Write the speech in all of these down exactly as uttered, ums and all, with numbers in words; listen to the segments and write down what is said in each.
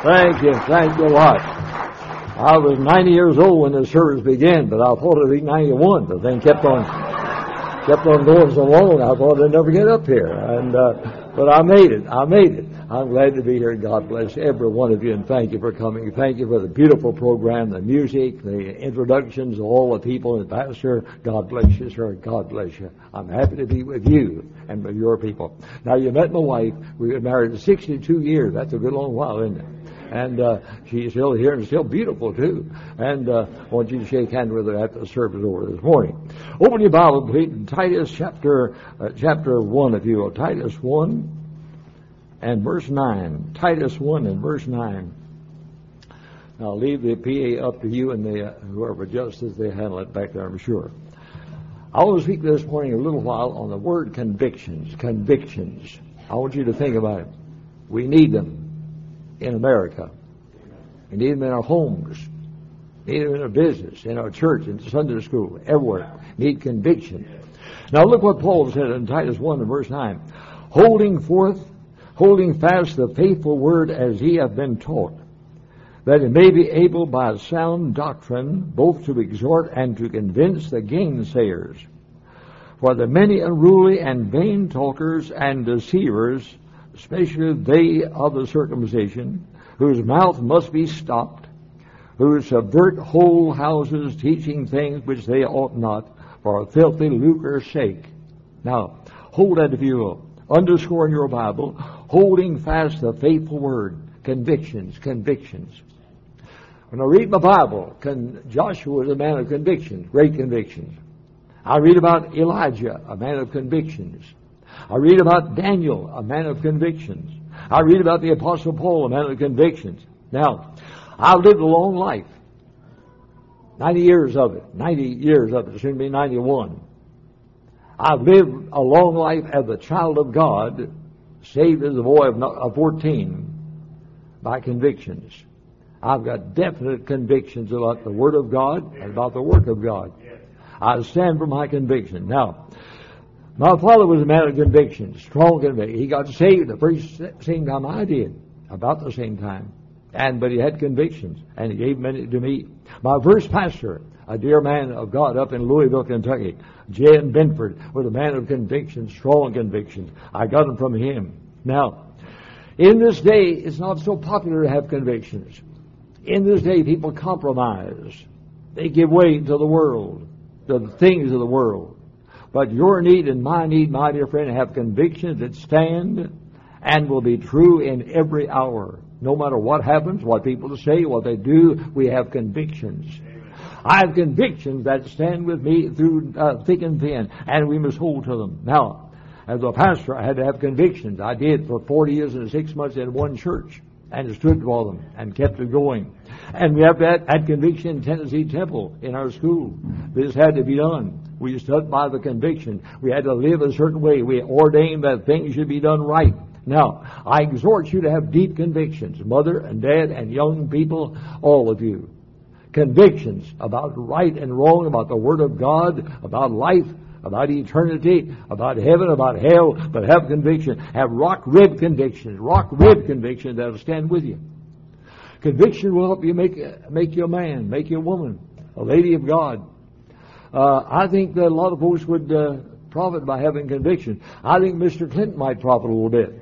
Thank you. Thank you a lot. I was ninety years old when the service began, but I thought it'd be ninety-one, but then kept on kept on going so long, I thought I'd never get up here. And uh, but I made it. I made it. I'm glad to be here. God bless every one of you, and thank you for coming. Thank you for the beautiful program, the music, the introductions of all the people, and Pastor. God bless you, sir. God bless you. I'm happy to be with you and with your people. Now, you met my wife. We've been married sixty-two years. That's a good long while, isn't it? And uh, she's still here and still beautiful, too. And uh, I want you to shake hands with her after the service over this morning. Open your Bible, please, in Titus chapter, uh, chapter one, if you will. Titus one and verse nine. Titus one and verse nine. Now, I'll leave the P A up to you and the, uh, whoever adjusts as they handle it back there, I'm sure. I want to speak this morning a little while on the word convictions. Convictions. I want you to think about it. We need them in America. We need them in our homes. We need them in our business, in our church, in Sunday school, everywhere. We need conviction. Now look what Paul said in Titus one and verse nine. Holding forth, holding fast the faithful word as ye have been taught, that it may be able by sound doctrine both to exhort and to convince the gainsayers. For the many unruly and vain talkers and deceivers, especially they of the circumcision, whose mouth must be stopped, who subvert whole houses, teaching things which they ought not, for a filthy lucre's sake. Now, hold that if you will. Underscore in your Bible, holding fast the faithful word. Convictions, convictions. When I read my Bible, con- Joshua was a man of convictions, great convictions. I read about Elijah, a man of convictions. I read about Daniel, a man of convictions. I read about the Apostle Paul, a man of convictions. Now, I've lived a long life. ninety years of it. ninety years of it. Soon to be ninety-one. I've lived a long life as a child of God, saved as a boy of fourteen, by convictions. I've got definite convictions about the Word of God and about the work of God. I stand for my conviction. Now, my father was a man of conviction, strong conviction. He got saved the first same time I did, about the same time. And but he had convictions, and he gave many to me. My first pastor, a dear man of God up in Louisville, Kentucky, J N Benford, was a man of convictions, strong convictions. I got them from him. Now, in this day, it's not so popular to have convictions. In this day, people compromise. They give way to the world, to the things of the world. But your need and my need, my dear friend, have convictions that stand and will be true in every hour. No matter what happens, what people say, what they do, we have convictions. I have convictions that stand with me through uh, thick and thin, and we must hold to them. Now, as a pastor, I had to have convictions. I did for forty years and six months in one church, and stood for them, and kept it going. And we have that, that conviction in Tennessee Temple in our school. This had to be done. We stood by the conviction. We had to live a certain way. We ordained that things should be done right. Now, I exhort you to have deep convictions, mother and dad and young people, all of you. Convictions about right and wrong, about the Word of God, about life, about eternity, about heaven, about hell, but have conviction. Have rock-rib convictions, rock-rib convictions that will stand with you. Conviction will help you make, make you a man, make you a woman, a lady of God. Uh, I think that a lot of folks would uh, profit by having conviction. I think Mister Clinton might profit a little bit.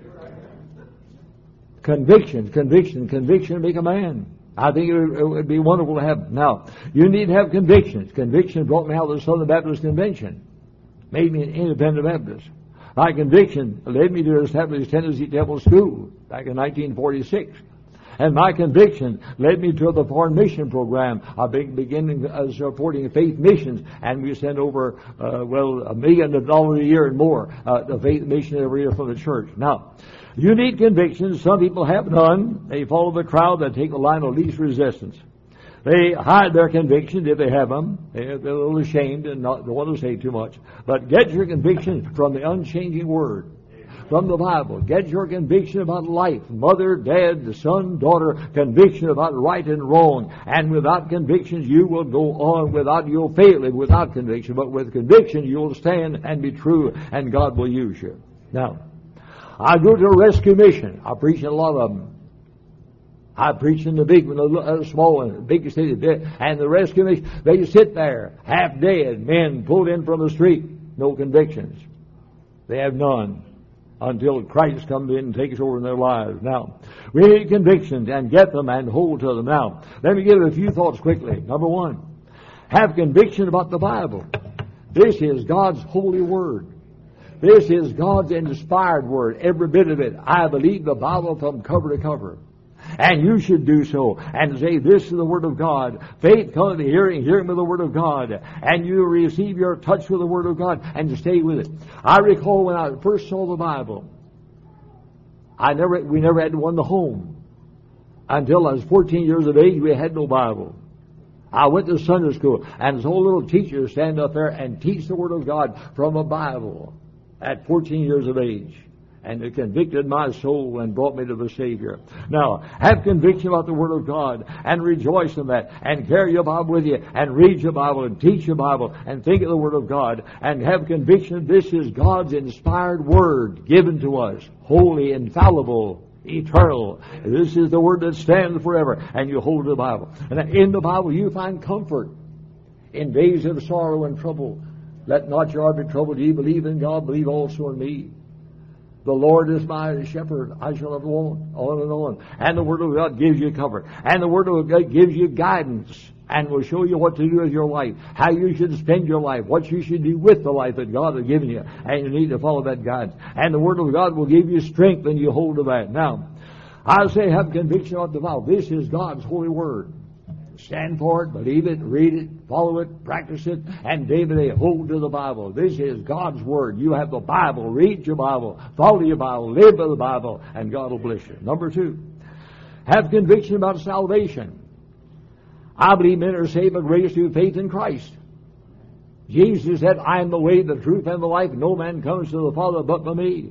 Conviction, conviction, conviction make a man. I think it would, it would be wonderful to have. Now, you need to have convictions. Conviction brought me out of the Southern Baptist Convention. Made me an independent Baptist. My conviction led me to establish Tennessee Temple School back in nineteen forty-six. And my conviction led me to the foreign mission program. I've been beginning uh, supporting faith missions, and we send over, uh, well, a million dollars a year and more uh, to faith mission every year from the church. Now, you need convictions. Some people have none. They follow the crowd that take the line of least resistance. They hide their convictions if they have them. They're a little ashamed and not, don't want to say too much. But get your convictions from the unchanging Word, from the Bible. Get your conviction about life, mother, dad, son, daughter, conviction about right and wrong. And without convictions, you will go on without, you'll fail without conviction. But with conviction, you'll stand and be true, and God will use you. Now, I go to a rescue mission. I preach in a lot of them. I preach in the big one, the small one, the big city, and the rest of them, they sit there, half dead, men pulled in from the street, no convictions. They have none until Christ comes in and takes over in their lives. Now, we need convictions and get them and hold to them. Now, let me give you a few thoughts quickly. Number one, have conviction about the Bible. This is God's holy word. This is God's inspired word, every bit of it. I believe the Bible from cover to cover. And you should do so and say, this is the Word of God. Faith comes to hearing, hearing with the Word of God. And you receive your touch with the Word of God and to stay with it. I recall when I first saw the Bible, I never, we never had one in the home. Until I was fourteen years of age, we had no Bible. I went to Sunday school, and this whole little teacher stand up there and teach the Word of God from a Bible at fourteen years of age. And it convicted my soul and brought me to the Savior. Now, have conviction about the Word of God and rejoice in that and carry your Bible with you and read your Bible and teach your Bible and think of the Word of God and have conviction this is God's inspired Word given to us, holy, infallible, eternal. This is the Word that stands forever, and you hold the Bible. And in the Bible you find comfort in days of sorrow and trouble. Let not your heart be troubled. Ye believe in God, believe also in me. The Lord is my shepherd, I shall not want, on and on. And the Word of God gives you comfort. And the Word of God gives you guidance and will show you what to do with your life, how you should spend your life, what you should do with the life that God has given you. And you need to follow that guidance. And the Word of God will give you strength when you hold to that. Now, I say have conviction of the Bible. This is God's holy Word. Stand for it, believe it, read it, follow it, practice it, and day by day hold to the Bible. This is God's Word. You have the Bible. Read your Bible. Follow your Bible. Live by the Bible, and God will bless you. Number two, have conviction about salvation. I believe men are saved by grace through faith in Christ. Jesus said, I am the way, the truth, and the life. No man comes to the Father but by me.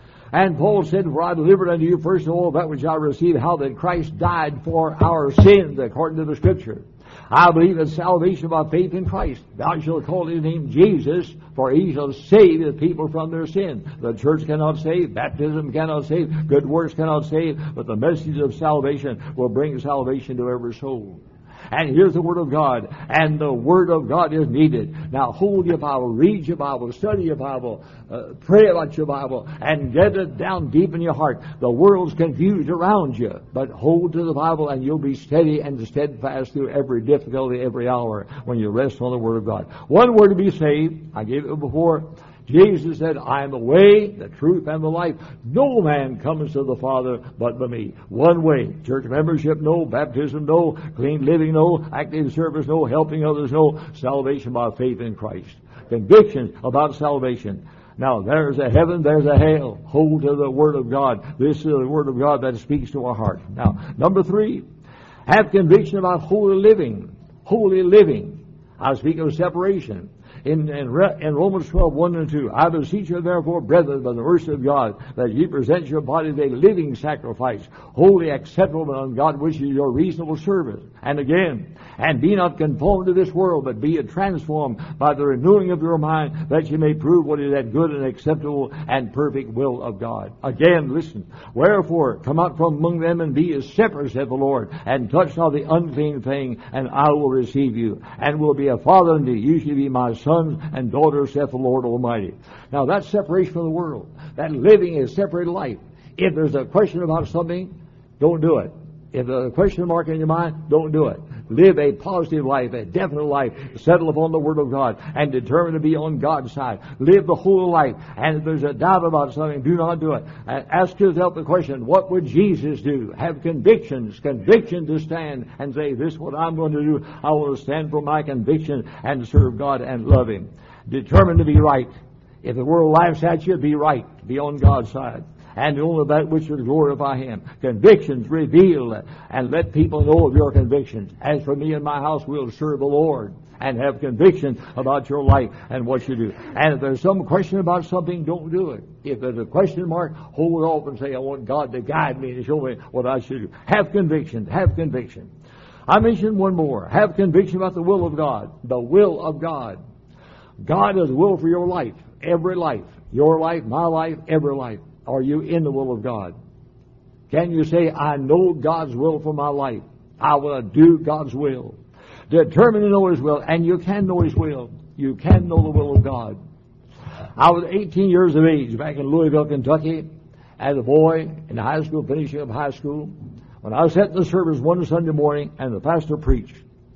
And Paul said, for I delivered unto you first of all that which I received, how that Christ died for our sins, according to the Scripture. I believe in salvation by faith in Christ. Thou shalt call his name Jesus, for he shall save the people from their sin. The church cannot save, baptism cannot save, good works cannot save, but the message of salvation will bring salvation to every soul. And here's the Word of God. And the Word of God is needed. Now hold your Bible, read your Bible, study your Bible, uh, pray about your Bible, and get it down deep in your heart. The world's confused around you, but hold to the Bible and you'll be steady and steadfast through every difficulty, every hour when you rest on the Word of God. One word to be saved, I gave it before. Jesus said, I am the way, the truth, and the life. No man comes to the Father but by me. One way. Church membership, no. Baptism, no. Clean living, no. Active service, no. Helping others, no. Salvation by faith in Christ. Conviction about salvation. Now, there's a heaven, there's a hell. Hold to the Word of God. This is the Word of God that speaks to our heart. Now, number three, have conviction about holy living. Holy living. I speak of separation. In, in, in Romans twelve, one and two, I beseech you therefore, brethren, by the mercy of God, that ye present your bodies a living sacrifice, wholly acceptable unto God, which is your reasonable service. And again, and be not conformed to this world, but be transformed by the renewing of your mind, that ye may prove what is that good and acceptable and perfect will of God. Again, listen. Wherefore, come out from among them and be as separate, saith the Lord, and touch not the unclean thing, and I will receive you, and will be a father unto you. You shall be my sons and daughters, saith the Lord Almighty. Now, that's separation from the world. That living is separated life. If there's a question about something, don't do it. If there's a question mark in your mind, don't do it. Live a positive life, a definite life. Settle upon the Word of God and determine to be on God's side. Live the whole life. And if there's a doubt about something, do not do it. And ask yourself the question, what would Jesus do? Have convictions, conviction to stand and say, this is what I'm going to do. I will stand for my conviction and serve God and love Him. Determined to be right. If the world laughs at you, be right. Be on God's side. And only that which would glorify Him. Convictions reveal and let people know of your convictions. As for me and my house, we'll serve the Lord and have conviction about your life and what you do. And if there's some question about something, don't do it. If there's a question mark, hold it off and say, I want God to guide me and show me what I should do. Have conviction. Have conviction. I mentioned one more. Have conviction about the will of God. The will of God. God has a will for your life. Every life. Your life, my life, every life. Are you in the will of God? Can you say, I know God's will for my life? I want to do God's will. Determined to know His will, and you can know His will. You can know the will of God. I was eighteen years of age back in Louisville, Kentucky, as a boy in high school, finishing up high school, when I sat in the service one Sunday morning and the pastor preached.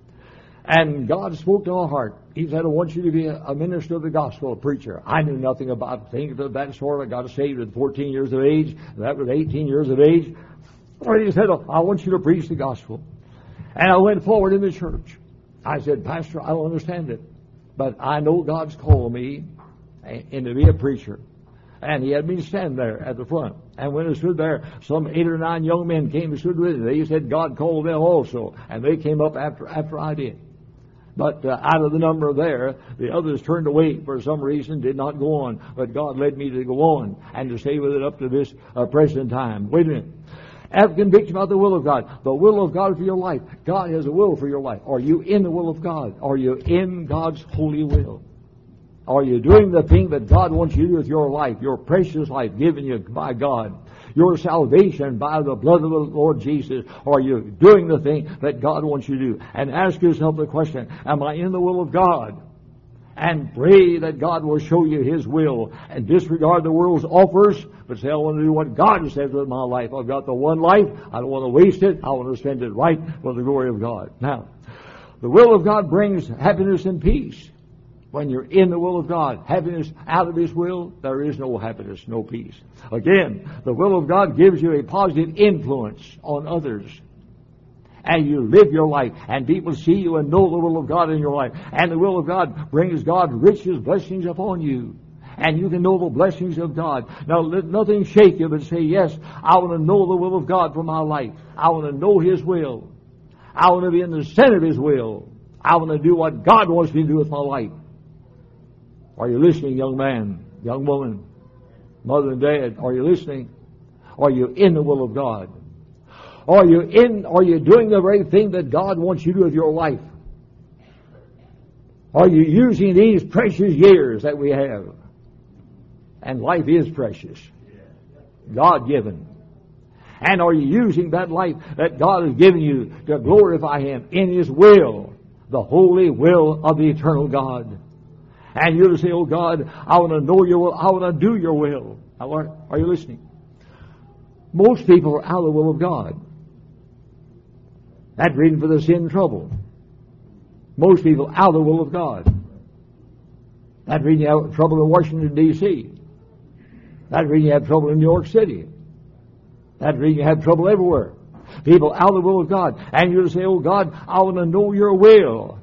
And God spoke to my heart. He said, I want you to be a minister of the gospel, a preacher. I knew nothing about things of that sort. I got saved at fourteen years of age. That was eighteen years of age. And he said, oh, I want you to preach the gospel. And I went forward in the church. I said, Pastor, I don't understand it, but I know God's called me and to be a preacher. And he had me stand there at the front. And when I stood there, some eight or nine young men came and stood with me. They said God called them also. And they came up after after I did. But uh, out of the number there, the others turned away for some reason, did not go on. But God led me to go on and to stay with it up to this uh, present time. Wait a minute. Have conviction about the will of God. The will of God for your life. God has a will for your life. Are you in the will of God? Are you in God's holy will? Are you doing the thing that God wants you to do with your life, your precious life given you by God, your salvation by the blood of the Lord Jesus? Are you doing the thing that God wants you to do? And ask yourself the question, am I in the will of God? And pray that God will show you His will and disregard the world's offers, but say, I want to do what God has said with my life. I've got the one life. I don't want to waste it. I want to spend it right for the glory of God. Now, the will of God brings happiness and peace. When you're in the will of God, happiness out of His will, there is no happiness, no peace. Again, the will of God gives you a positive influence on others. And you live your life, and people see you and know the will of God in your life. And the will of God brings God riches, blessings upon you. And you can know the blessings of God. Now, let nothing shake you but say, yes, I want to know the will of God for my life. I want to know His will. I want to be in the center of His will. I want to do what God wants me to do with my life. Are you listening, young man, young woman, mother and dad? Are you listening? Are you in the will of God? Are you in? Are you doing the very thing that God wants you to do with your life? Are you using these precious years that we have? And life is precious, God-given. And are you using that life that God has given you to glorify Him in His will, the holy will of the eternal God? And you'll say, oh God, I want to know your will. I want to do your will. Are, are you listening? Most people are out of the will of God. That's reason for the sin trouble. Most people out of the will of God. That's reason you have trouble in Washington, D C That's reason you have trouble in New York City. That's reason you have trouble everywhere. People out of the will of God. And you'll say, oh God, I want to know your will.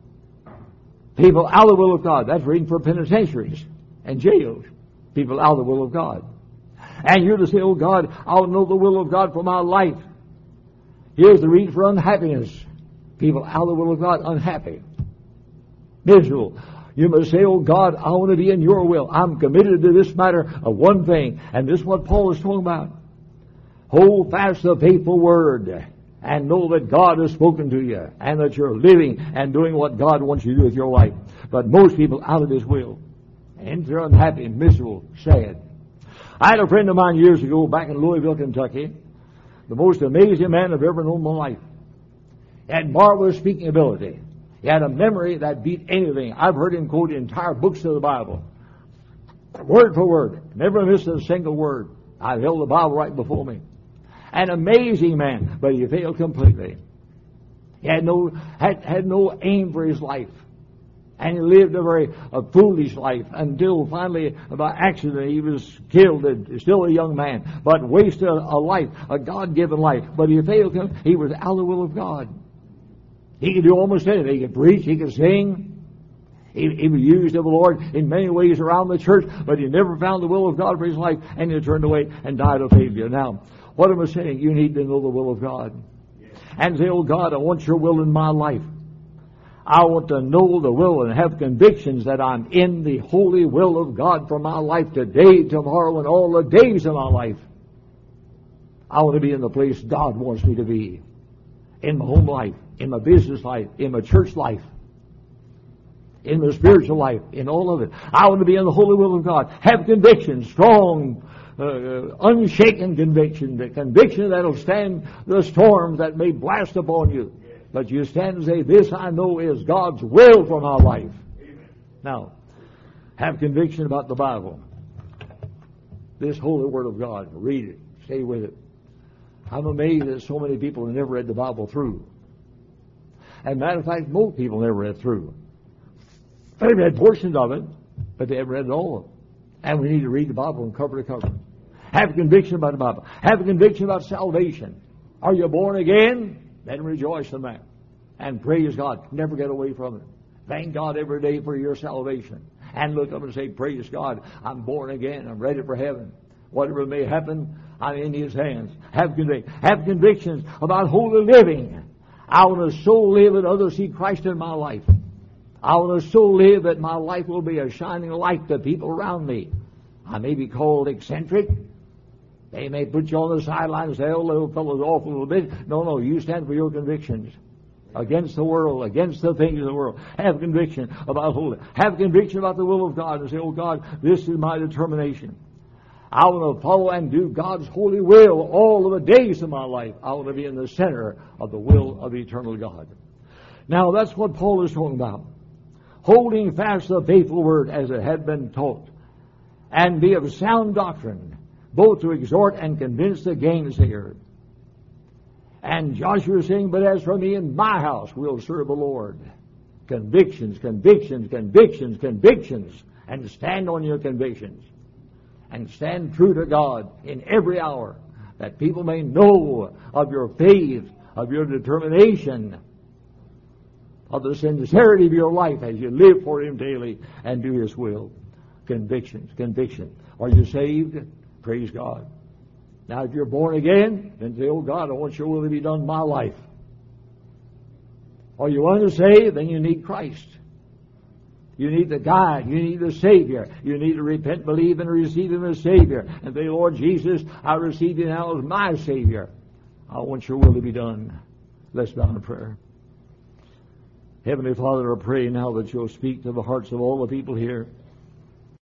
People out of the will of God. That's reading for penitentiaries and jails. People out of the will of God. And you're to say, oh God, I'll know the will of God for my life. Here's the reason for unhappiness. People out of the will of God, unhappy, miserable. You must say, oh God, I want to be in your will. I'm committed to this matter of one thing. And this is what Paul is talking about. Hold fast the faithful word. And know that God has spoken to you, and that you're living and doing what God wants you to do with your life. But most people out of His will. And they're unhappy, miserable, sad. I had a friend of mine years ago back in Louisville, Kentucky. The most amazing man I've ever known in my life. He had marvelous speaking ability. He had a memory that beat anything. I've heard him quote entire books of the Bible. Word for word. Never missed a single word. I held the Bible right before me. An amazing man, but he failed completely. He had no had, had no aim for his life. And he lived a very a foolish life until finally, by accident, he was killed. And still a young man, but wasted a, a life, a God-given life. But he failed. He was out of the will of God. He could do almost anything. He could preach. He could sing. He, he was used of the Lord in many ways around the church, but he never found the will of God for his life, and he turned away and died of failure. Now, what am I saying? You need to know the will of God. And say, oh God, I want your will in my life. I want to know the will and have convictions that I'm in the holy will of God for my life today, tomorrow, and all the days of my life. I want to be in the place God wants me to be. In my home life, in my business life, in my church life, in my spiritual life, in all of it. I want to be in the holy will of God. Have convictions, strong uh, unshaken conviction, the conviction that will stand the storms that may blast upon you. But you stand and say, this I know is God's will for my life. Now, have conviction about the Bible. This holy Word of God. Read it. Stay with it. I'm amazed that so many people have never read the Bible through. As a matter of fact, most people never read through. They've read portions of it, but they haven't read it all of it. And we need to read the Bible from cover to cover. Have conviction about the Bible. Have conviction about salvation. Are you born again? Then rejoice in that. And praise God. Never get away from it. Thank God every day for your salvation. And look up and say, praise God, I'm born again. I'm ready for heaven. Whatever may happen, I'm in His hands. Have convic- Have convictions about holy living. I want to so live that others see Christ in my life. I want to so live that my life will be a shining light to people around me. I may be called eccentric. They may put you on the sideline and say, oh, little fellow's off a little bit. No, no, you stand for your convictions. Against the world, against the things of the world. Have conviction about holiness. Have conviction about the will of God and say, oh God, this is my determination. I want to follow and do God's holy will all of the days of my life. I want to be in the center of the will of eternal God. Now that's what Paul is talking about. Holding fast the faithful word as it had been taught, and be of sound doctrine, both to exhort and convince the gainsayer. And Joshua is saying, but as for me and my house, we'll serve the Lord. Convictions, convictions, convictions, convictions. And stand on your convictions. And stand true to God in every hour, that people may know of your faith, of your determination, of the sincerity of your life as you live for Him daily and do His will. Convictions, conviction. Are you saved? Praise God. Now, if you're born again, then say, oh God, I want your will to be done in my life. Are you unsaved? Then you need Christ. You need the guide. You need the Savior. You need to repent, believe, and receive Him as Savior. And say, Lord Jesus, I receive You now as my Savior. I want your will to be done. Let's bow in prayer. Heavenly Father, I pray now that You'll speak to the hearts of all the people here.